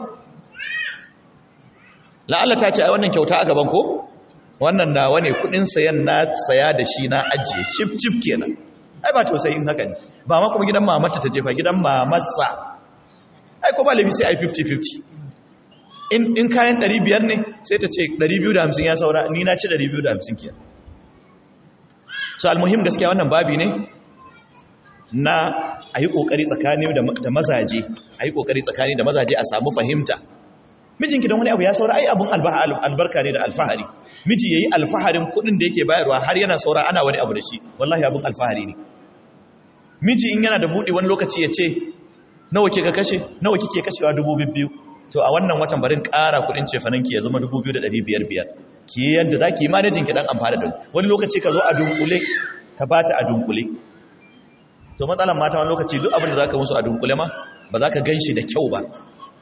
La'alla ta ce ai wannan kyauta a gaban ko wannan nawa ne kudin sayan na saya da shi na ajiye cif kenan. Ai ba tausayin haka ne, ba ma kuma gidan mamarta ta jefa, gidan mamarsa. Ai ko ba laifi sai ai 50-50. In kayan 500 ne sai ta ce 250 ya saura, ni na ci 250 kenan. So almuhim gaskiya wannan babi ne na a yi ƙoƙari tsakani da mazaje, a yi ƙoƙari tsakani da mazaje a samu fahimta. Mijinki don wani abu ya saura ai abun albarka ne da alfahari. Miji ya yi alfaharin kuɗin da yake bayarwa har yana saura ana wani abu da shi, wallahi abun alfahari ne. Miji in yana da buɗi wani lokaci ya ce nawa kika kashe, nawa kike kashewa 2000, to a wannan watan barin ƙara kuɗin cefananki ya zama 2500. Ki yadda za ki yi manajin ki dan amfana da wani lokaci ka zo a dunkule ka bata a dunkule. To matsalan mata wani lokaci duk abin da za ka musu a dunkule ma ba za ka gan shi da kyau ba.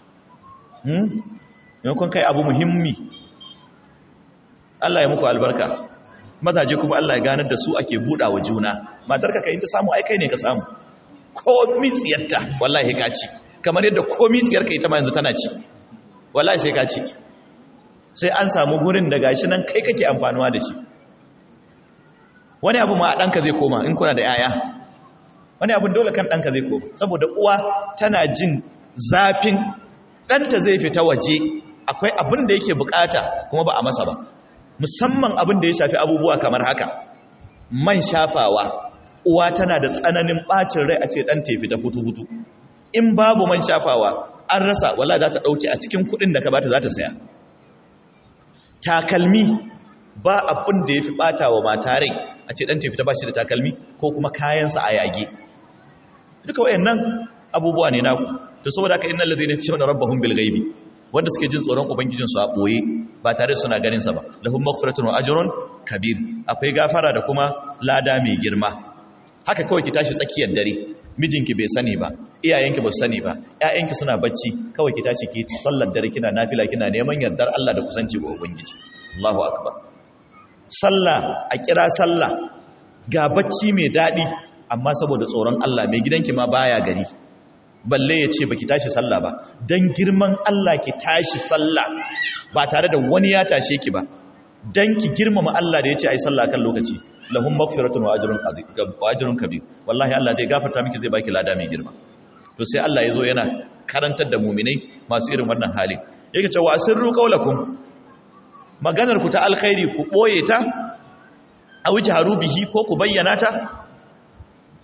Yankun kai abu muhimmi. Allah ya muku albarka. Mazaje kuma Allah ya ganar da su ake buɗa wa juna. Matarka ka yi ta samu aikai ne ka samu. Ko mitsiyarta wallahi ka ci. Kamar yadda ko mitsiyarka ita ma yanzu tana ci. Wallahi sai ka ci. Sai an samu gurin da gashi nan kai kake amfanuwa da shi. Wani abu ma a ɗanka zai koma in kuna da 'ya'ya. Wani abin dole kan ɗanka zai koma saboda uwa tana jin zafin ɗanta zai fita waje akwai abin da yake bukata kuma ba a masa ba, musamman abin da ya shafi abubuwa kamar haka man shafawa. Uwa tana da tsananin ɓacin rai a ce ɗanta ya fita hutu-hutu. In babu man shafawa an rasa wala za ta ɗauke a cikin kuɗin da ka bata za ta saya. Takalmi ba abin da ya fi ɓata wa mata rai a ce ɗanta ya fita ba shi da takalmi ko kuma kayansa a yage. Duka wayannan abubuwa ne naku. To saboda haka innal ladhina yakhshawna rabbahum bil ghaibi, wanda suke jin tsoron ubangijin su a boye ba tare da suna ganin sa ba, lahum maghfiratun wa ajrun kabir, akwai gafara da kuma lada mai girma. Haka kawai ki tashi tsakiyar dare, mijinki bai sani ba, iyayenki ba su sani ba, ƴaƴanki suna bacci, kawai ki tashi ki sallar dare kina nafila kina neman yardar Allah da kusanci ga ubangiji. Allahu akbar. Sallah, a kira sallah ga bacci mai dadi, amma saboda tsoron Allah mai gidanki ma baya gari, balle ya ce baki tashi sallah ba. Dan girman Allah ki tashi sallah ba tare da wani ya tashe ki ba, dan ki girmama Allah da ya ce ai sallah kan lokaci. Lahum maghfiratun wa ajrun kabir, wallahi Allah zai gafarta miki, zai baki lada mai girma. To sai Allah ya zo yana karantar da mu'minai masu irin wannan hali, yake cewa asirru qaulakum, maganar ku ta alkhairi ku boye ta, a wuce harubihi ko ku bayyana ta.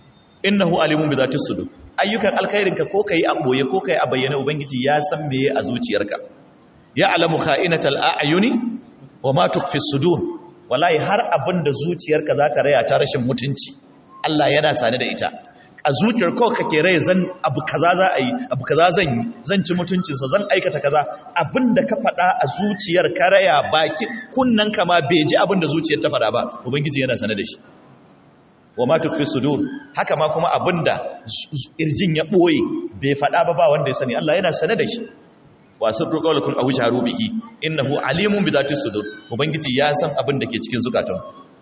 innahu alimun bi zati sudur ayyukan alkhairinka ko kai a boye ko kai a bayyane ubangiji ya san meye a zuciyarka ya alamu kha'inatal a'yuni wa ma tukfi sudur wallahi har abinda zuciyarka za ta raya ta rashin mutunci Allah yana sane da ita a zuciyar kawai kake rai zan abu kaza za a yi abu kaza zan ci mutuncinsa zan aikata kaza abinda ka faɗa a zuciyar ka raya baki kunnan ka ma bai ji abinda zuciyar ta faɗa ba ubangiji yana sane da shi wa ma tukfi sudur haka ma kuma abinda irjin ya boye bai faɗa ba wanda ya sani Allah yana sane da shi wa sirru qawlukum aw jaharu bihi innahu alimun bi dhati sudur ubangiji ya san abin da ke cikin zukatan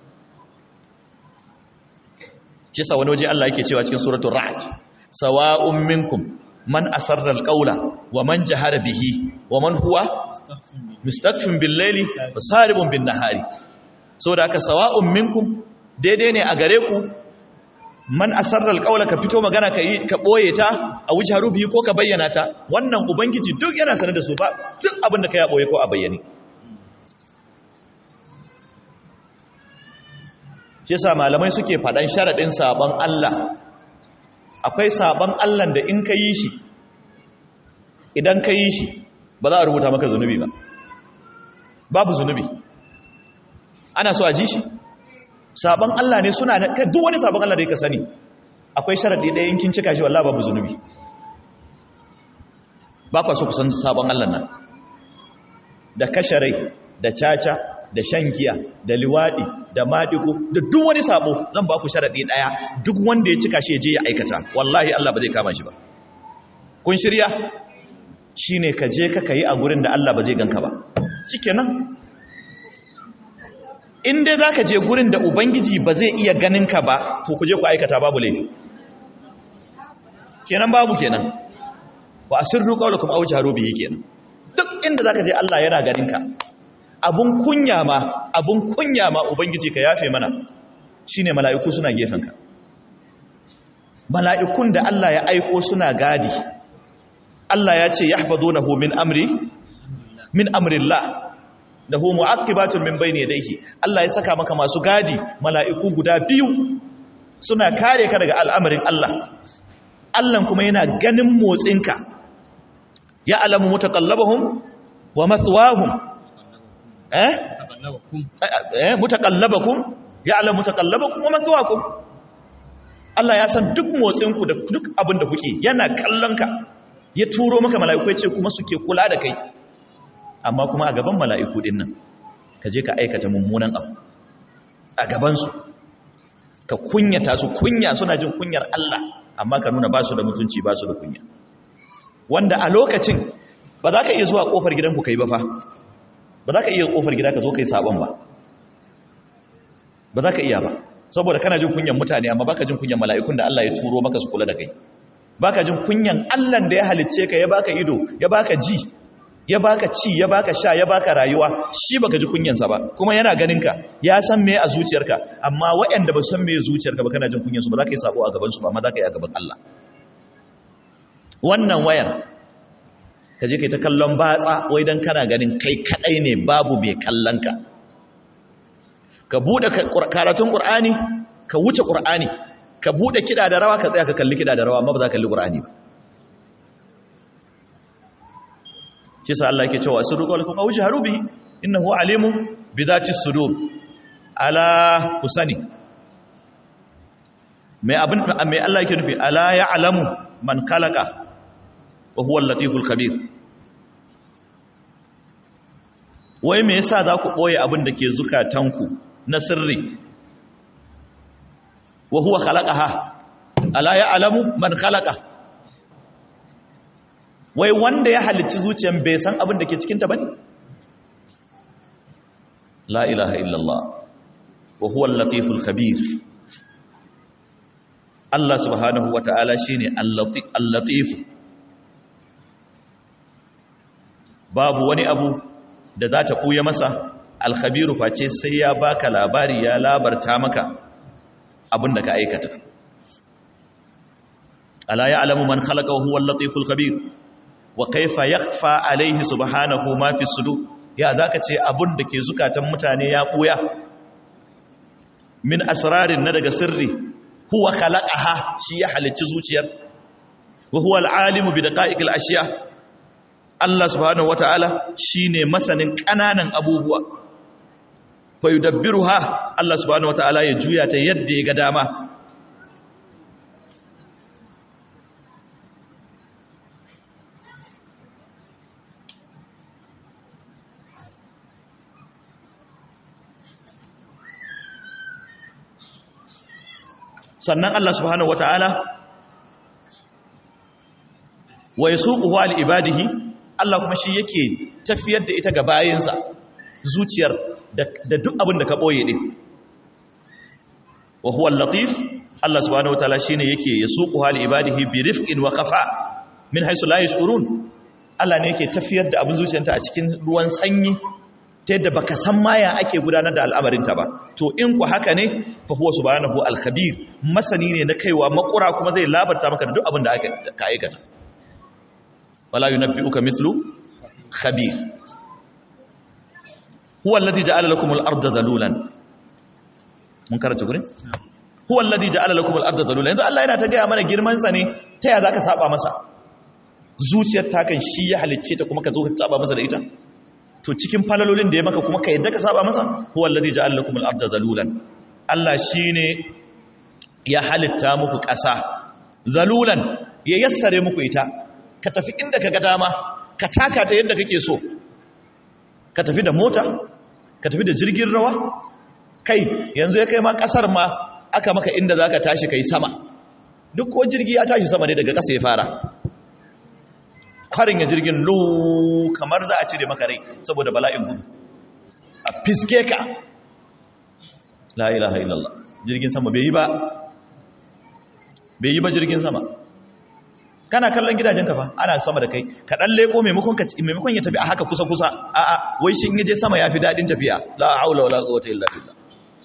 kisa wani waje Allah yake cewa cikin suratul ra'd sawa'un minkum man asarra alqawla wa man jahara bihi wa man huwa mustakfin bil layli wa saribun bin nahari saboda haka sawa'un minkum daidai ne a gare ku man asarra alqawla ka fito magana ka boye ta a wujaru bihi ko ka bayyana ta wannan ubangiji duk yana sanar da su ba duk abin da kai a boye ko a bayyane shi yasa malamai suke faɗan sharaɗin sabon Allah akwai sabon Allah da in ka yi shi idan ka yi shi ba za a rubuta maka zunubi ba babu zunubi ana so a ji shi sabon Allah ne suna duk wani sabon Allah da ka sani akwai sharaɗi ɗaya in kin cika shi wallahi babu zunubi ba kwa so ku san sabon Allah nan da kasharai da caca da shan giya da liwaɗi da maɗigo da duk wani sabo zan ba ku sharaɗi ɗaya duk wanda ya cika shi ya je ya aikata wallahi Allah ba zai kama shi ba kun shirya shi ne ka je ka yi a gurin da Allah ba zai ganka ba shikenan in dai za ka je gurin da Ubangiji ba zai iya ganin ka ba to ku je ku aikata babu laifi kenan babu kenan wa asirru qawlakum aw jaharu bihi kenan duk inda za ka je Allah yana ganin ka abun kunya ma Ubangiji ka yafe mana shine mala'iku suna gefenka mala'ikun da Allah ya aiko suna gadi Allah ya ce yahfazunahu min amrillah lahu mu'aqibatun min bayni yadayhi Allah ya saka maka masu gadi mala'iku guda biyu suna kare ka daga al'amarin Allah Allah kuma yana ganin motsinka ya alamu mutaqallabahum wa mathwahum mutaqallabakum ya'lamu mutaqallabakum wa mathwaakum Allah ya san duk motsinku da duk abin da kuke yana kallon ka ya turo maka mala'iku ya ce kuma suke kula da kai amma kuma a gaban mala'iku din nan ka je ka aikata mummunan abu a gaban su ka kunyata su kunya suna jin kunyar Allah amma ka nuna ba su da mutunci ba su da kunya wanda a lokacin ba za ka iya zuwa kofar gidanku kai ba fa ba za ka iya kofar gida ka zo kai sabon ba ba za ka iya ba saboda kana jin kunyan mutane amma baka jin kunyan mala'ikun da Allah ya turo maka su kula da kai baka jin kunyan Allah da ya halicce ka ya baka ido ya baka ji ya baka ci ya baka sha ya baka rayuwa shi baka ji kunyansa ba kuma yana ganin ka ya san me a zuciyarka amma waɗanda ba san me zuciyarka ba kana jin kunyansu ba za ka yi sabo a gaban su ba amma za ka yi a gaban Allah wannan wayar ka je kai ta kallon batsa wai dan kana ganin kai kadai ne babu mai kallon ka ka bude karatun qur'ani ka wuce qur'ani ka bude kida da rawa ka tsaya ka kalli kida da rawa amma ba za ka kalli qur'ani ba kisa Allah yake cewa asru qawlukum aw jaharu bihi innahu alimun bi dhati sudur ala kusani mai Allah yake nufi ala ya'lamu man khalaqa wa huwa al-latiful khabir wai me yasa za ku boye abin da ke zukatanku na sirri wa huwa khalaqaha ala ya'lamu man khalaqa wai wanda ya halicci zuciyan bai san abin da ke cikin ta bane la ilaha illallah wa huwa al-latiful khabir Allah subhanahu wataala shine al-latif babu wani abu da za ta ɓuya masa alkhabiru face sai ya baka labari ya labarta maka abin da ka aikata ala ya'lamu man khalaqa huwa al-latiful khabir wa kayfa yakhfa alayhi subhanahu ma fi sudur ya zaka ce abin da ke zukatan mutane ya ɓuya min asrarin na daga sirri huwa khalaqaha shi ya halicci zuciyar wa huwa al-alimu bi daqa'iqil ashiya Allah subhanahu wataala shine masanin kananan abubuwa fa yudabbiruha Allah subhanahu wataala ya juya ta yadda ya ga dama sannan Allah subhanahu wata'ala wa yasuquhu li ibadihi Allah kuma shi yake tafiyar da ita ga bayinsa zuciyar da duk abin da ka boye din wa huwa al-latif Allah subhanahu wata'ala shine yake yasuquhu li ibadihi bi rifqin wa khafa min haythu la yash'urun Allah ne yake tafiyar da abin zuciyarta a cikin ruwan sanyi ta yadda baka san maya ake gudanar da al'amarinta ba to in ku haka ne fa huwa subhanahu al-khabir masani ne na kaiwa makura kuma zai labarta maka da duk abin da ka aikata wala yunabbi'uka mithlu khabir huwa alladhi ja'ala lakum al-ardha dhalulan mun karanta gurin huwa alladhi ja'ala lakum al-ardha dhalulan yanzu Allah yana ta gaya mana girman sa ne ta ya zaka saba masa zuciyar ta kan shi ya halicce ta kuma ka zo ka saba masa da ita to cikin falalolin da ya maka kuma ka yadda ka saba masa huwa allazi ja'ala lakum al-ardha zalulan Allah shine ya halitta muku ƙasa zalulan ya yassare muku ita ka tafi inda kaga dama ka taka ta yadda kake so ka tafi da mota ka tafi da jirgin rawa kai yanzu ya kai ma ƙasar ma aka maka inda zaka tashi kai sama duk ko jirgi ya tashi sama ne daga ƙasa ya fara kwarin ya jirgin lo kamar za a cire maka rai saboda bala'in gudu a fiske ka la ilaha illallah jirgin sama bai yi ba jirgin sama kana kallon gidajen ka fa ana sama da kai ka dan leko maimakon ya tafi a haka kusa kusa a'a wai shin yaje sama yafi dadin tafiya la haula wala quwwata illa billah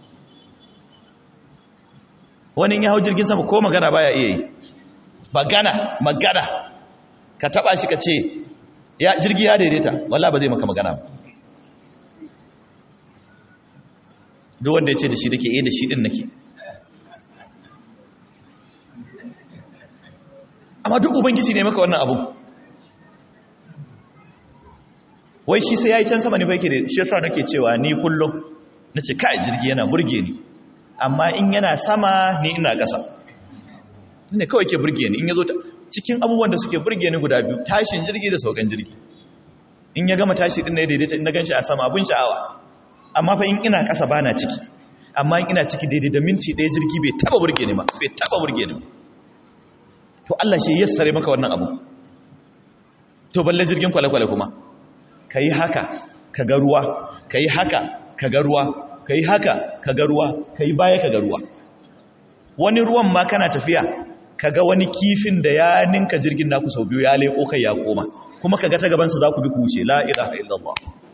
wani ya hau jirgin sama ko magana baya iya yi magana ka taba shi ka ce ya jirgi ya daidaita wallahi ba zai maka magana ba duk wanda ya ce da shi dake da shi din nake amma duk ubangiji ne maka wannan abu wai shi sai yayi can sama ne bai ke da shirfa nake cewa ni kullum nace kai jirgi yana burge ni amma in yana sama ni ina ƙasa ne kawai ke burge ni in yazo cikin abubuwan da suke burge ni guda biyu tashin jirgi da saukan jirgi in ya gama tashi din ne daidaita in na ganshi a sama abun sha'awa amma fa in ina ƙasa bana ciki amma in ina ciki daidai da minti ɗaya jirgi bai taba burge ni ba to Allah shi yassare maka wannan abu to balle jirgin kwale-kwale kuma kai haka ka ga ruwa kai haka ka ga ruwa kai haka ka ga ruwa kai baya ka ga ruwa wani ruwan ma kana tafiya kaga wani kifin da ya ninka jirgin naku sau biyu ya leko kai ya koma kuma kaga ta gabansa za ku bi ku wuce la ilaha illallah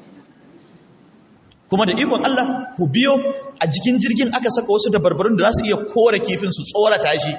kuma da ikon Allah ku biyo a jikin jirgin aka saka wasu dabarbarun da za su iya kore kifin su tsorata shi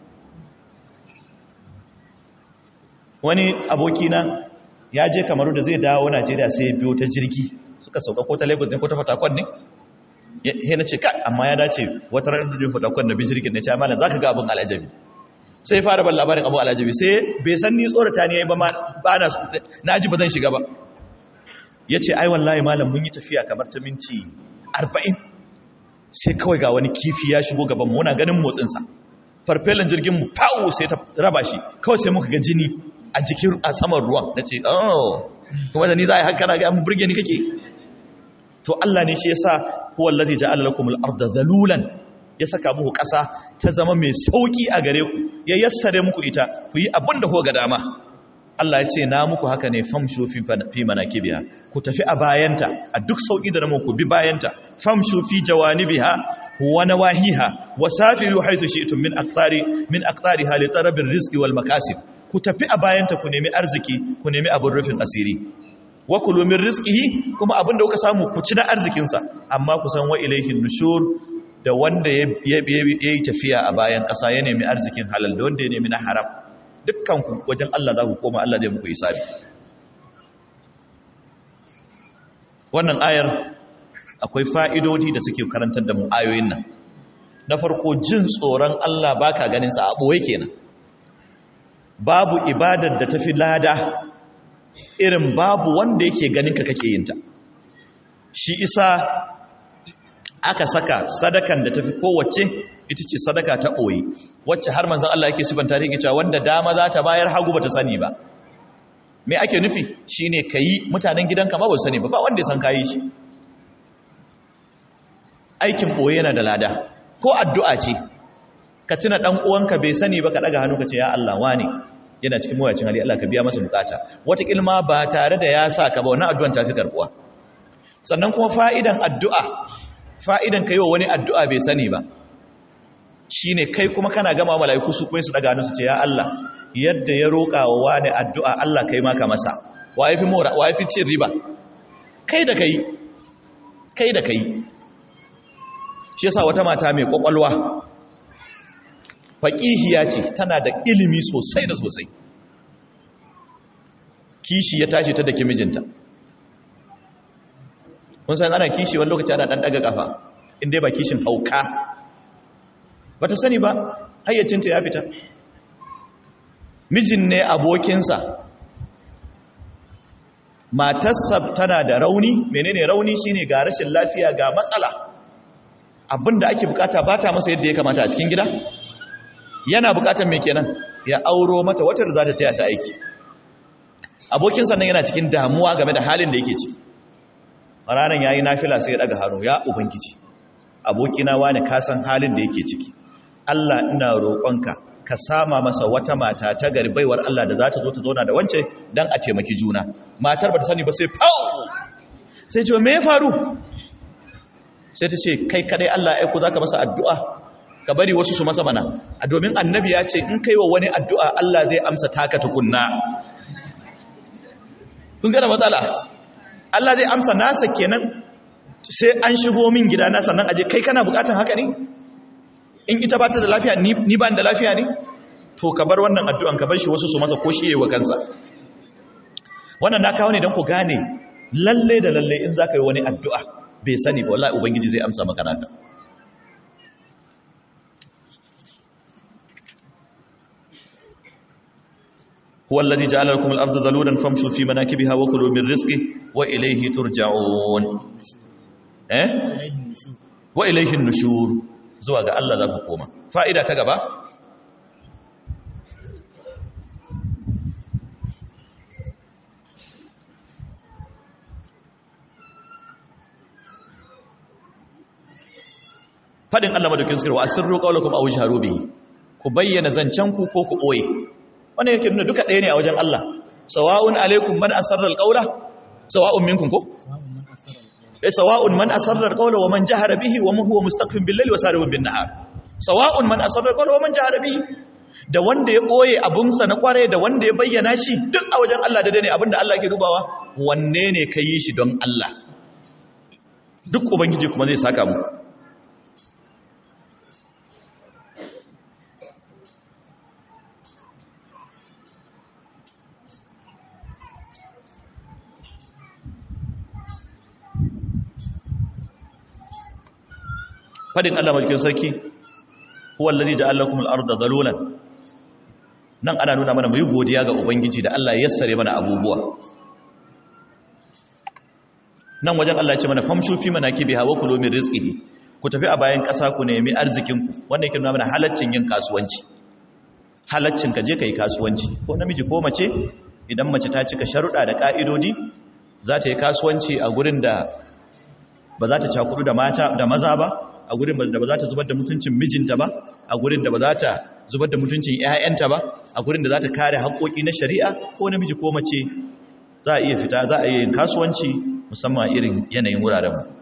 wani abokina ya je Kamaru da zai dawo Najeriya sai ya biyo ta jirgi suka sauka ko ta Lagos ne ko ta Fatakwal ne he na ce ka amma ya dace wata ran da Fatakwal na bi jirgin ne ce amma zaka ga abun alajabi sai fara ban labarin abu alajabi sai bai san ni tsorata ne ba na ji ba zan shiga ba ya ce ai wallahi malam mun yi tafiya kamar ta minti 40 sai kawai ga wani kifi ya shigo gaban mu muna ganin motsinsa farfelan jirgin mu fawo sai ta raba shi kawai sai muka ga jini a jikin a saman ruwan na ce oh kuma da ni za a yi haka na ga mun burge ni kake to Allah ne shi yasa huwa allazi ja'ala lakumul arda zalulan ya saka muku ƙasa ta zama mai sauki a gare ku ya yassare muku ita ku yi abin da kuka ga dama Allah ya ce na muku haka ne famshu fi manakibiha ku tafi a bayanta a duk sauki da namu ku bi bayanta famshu fi jawanibiha wa nawahiha wasafiru haythu shi'tum min aqtariha li talabil rizqi wal makasib ku tafi a bayanta ku nemi arziki ku nemi abin rufin asiri wa kulu min rizqihi kuma abin da kuka samu ku ci na arzikin sa amma ku san wa ilayhi nushur da wanda ya yi tafiya a bayan ƙasa ya nemi arzikin halal da wanda ya nemi na haram dukkanku wajen Allah za ku koma Allah zai muku hisabi wannan ayar akwai fa'idodi da suke karantar da mu ayoyin nan na farko jin tsoron Allah baka ganin sa a boye kenan. Babu ibadar da tafi lada irin babu wanda yake ganin ka kake yin ta. Shi isa aka saka sadakan da tafi kowace ita ce sadaka ta boye, wacce har manzon Allah yake sifanta ta yake cewa wanda dama za ta bayar hagu bata sani ba. Me ake nufi shine kai mutanen gidanka ma ba su sani ba wanda ya san kai shi. Aikin boye yana da lada. Ko addu'a ce ka tuna dan uwanka bai sani ba ka daga hannu ka ce ya Allah wani yana cikin mawuyacin hali, Allah ka biya masa bukata. Wata kilma ba tare da ya sa ka ba wannan addu'an ta fi karbuwa. Sannan kuma fa'idan addu'a, fa'idan kai wa wani addu'a bai sani ba shine kai kuma kana gama mala'iku su kuma su daga hannu su ce ya Allah yadda ya roƙa wa wani addu'a Allah kai maka masa. Wa yafi cin riba? Kai da kai. Shi yasa wata mata mai kwakwalwa faqihiya ce, tana da ilimi sosai da sosai. Kishi ya tashi ta dake mijinta. Kun san ana kishi wani lokaci ana dan daga kafa inda ba kishin hauka. Bata sani ba hayyacinta ya fita. Mijin ne abokinsa. Matarsa tana da rauni, menene rauni shine ga rashin lafiya ga matsala. Abinda ake bukata ba ta masa yadda ya kamata a cikin gida, yana bukatar mai kenan ya auro mata wata da za ta taya ta aiki. Abokin sannan yana cikin damuwa game da halin da yake ciki. Ranar ya yi nafila sai ya daga hannu, ya ubangiji abokina wani kasan halin da yake ciki, Allah ina roƙonka ka sama masa wata mata ta gari baiwar Allah da za ta zo ta zauna da wance don a taimaki juna. Matar ba ta sani ba sai fau sai ce me ya faru, sai ta ce kai kadai Allah ya aiko zaka masa addu'a, ka bari wasu su masa mana. A domin annabi ya ce in kai wa wani addu'a Allah zai amsa taka tukunna. Kun gane matsala, Allah zai amsa nasa kenan sai an shigo min gida na sannan aje kai kana bukatan haka ne? In ita ba ta da lafiya ni ba da lafiya ne? To ka bar wannan addu'an ka bar shi wasu su masa ko shi yayi wa kansa. Wannan na kawo ne don ku gane lalle da lalle in zaka yi wani addu'a bai sani ba wallahi ubangiji zai amsa maka naka. huwa allazi ja'ala lakum al-ardha dhalulan famshu fi manakibiha wa kulu min rizqihi wa ilayhi turja'un. Wa ilayhi an-nushur, zuwa ga Allah za ku koma. Fa'ida ta gaba, fadin Allah madaukin sirri wa asirru qawlakum aw jharu bihi, ku bayyana zancenku ko ku boye. Wannan yake nuna duka ɗaya ne a wajen Allah. Sawa'un alaikum man asarra alqawla, sawa'un minkum ko sawa'un man asarra alqawla wa man jahara bihi wa man huwa mustaqfin bil layli wa saribun bin nahar. Sawa'un man asarra alqawla wa man jahara bihi, da wanda ya boye abunsa na kware da wanda ya bayyana shi duk a wajen Allah da ne. Abinda Allah yake dubawa wanne ne kai yi shi don Allah, duk ubangiji kuma zai saka mu. Fadin Allah mulkin sarki huwa allazi ja'ala lakum al-ardha dhalulan, nan ana nuna mana mu yi godiya ga ubangiji da Allah ya yassare mana abubuwa. Nan wajen Allah ya ce mana famshu fi manakibiha wa kulu min rizqihi, ku tafi a bayan ƙasa ku nemi arzikin ku. Wannan yake nuna mana halaccin yin kasuwanci, halaccin ka je kai kasuwanci, ko namiji ko mace. Idan mace ta cika sharuɗa da ƙa'idodi za ta yi kasuwanci a gurin da ba za ta cakudu da mata da maza ba, a gurin da ba za ta zubar da mutuncin mijinta ba, a gurin da ba za ta zubar da mutuncin ƴaƴanta ba, a gurin da za ta kare haƙoƙi na shari'a. Ko namiji ko mace za a iya fita, za a iya yin kasuwanci, musamman irin yanayin wuraren mu.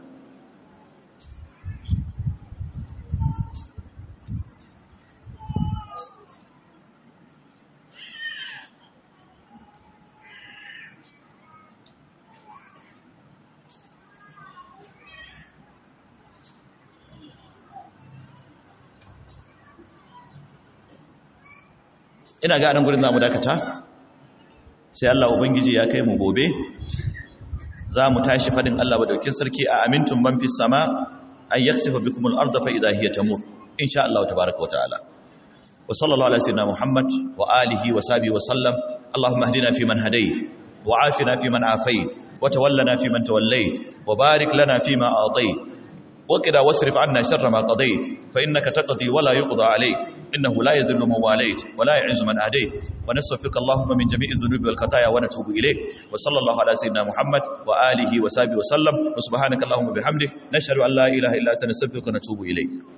Ina ga anan gurin zamu dakata, sai Allah ubangiji ya kai mu gobe za mu tashi fadin Allah madaukakin sarki a amintum man fis sama ay yaksifu bikumul arda fa idha hiya tamur. insha Allah tabaaraka wa ta'ala wa sallallahu ala sayyidina Muhammad wa alihi wa sahbihi wa sallam. Allahumma hdina fi man hadayt wa afina fi man afayt wa tawallana fi man tawallayt wa barik lana fi ma atayt وقنا واصرف عنا شر ما قضيت فإنك تقضي ولا يقضى عليك إنه لا يذل من واليت ولا يعز من أهديت ونستغفرك اللهم من جميع الذنوب والخطايا ونتوب إليك وصلى الله على سيدنا محمد وآله وصحبه وسلم وسبحانك اللهم وبحمدك نشهد أن لا إله إلا أنت نستغفرك ونتوب إليك.